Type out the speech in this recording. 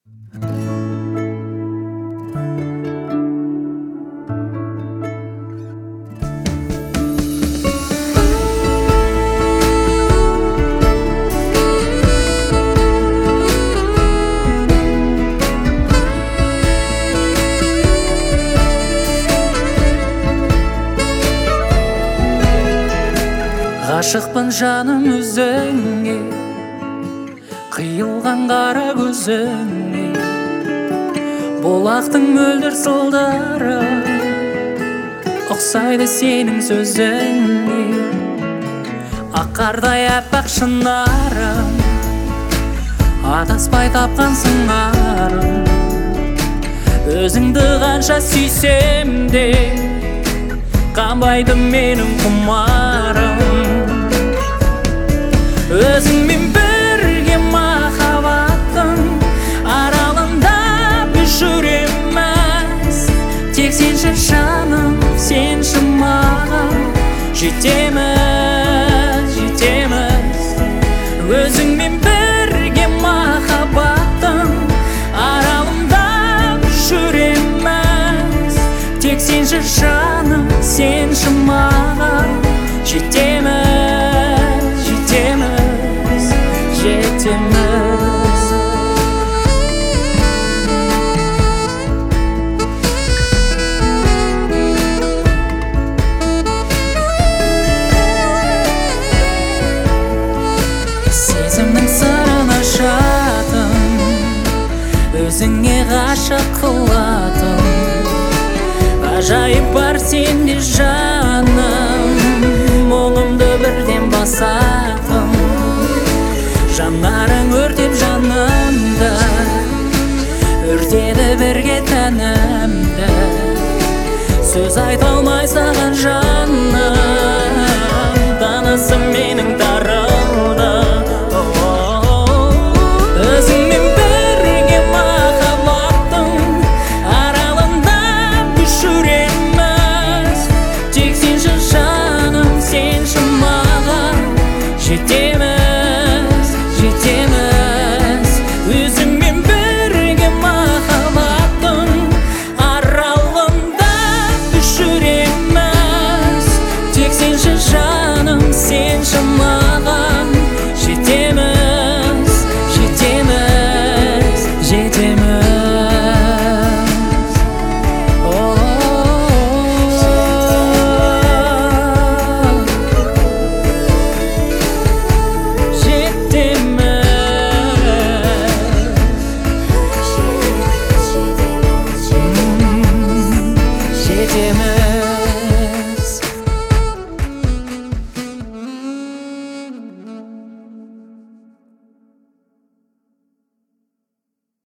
Ғашықпын жаным өзіңе, қиылған қара көзіңе, бұлақтың мөлдір сылдары ұқсайды сенің сөзіңе. Аққардай аппақ шынарым, адаспай тапқан сыңарым. Өзіңді қанша сүйсем де, қанбайды менің құмарым. Өзіңмен бірге махаббаттың аралында біз жүреміз. Тек сенші жаным, сенші маған жетеміз, жетеміз. Өзіңмен бірге махаббаттың аралында біз жүреміз. Тек сенші жаным, сенші маған жетеміз, жетеміз, жетеміз. Сезімнің сырын ашатын, өзіңе ғашық қылатын, ғажайып бар сенде жаным, мұңымды бірден басатын. Жанарың өртеп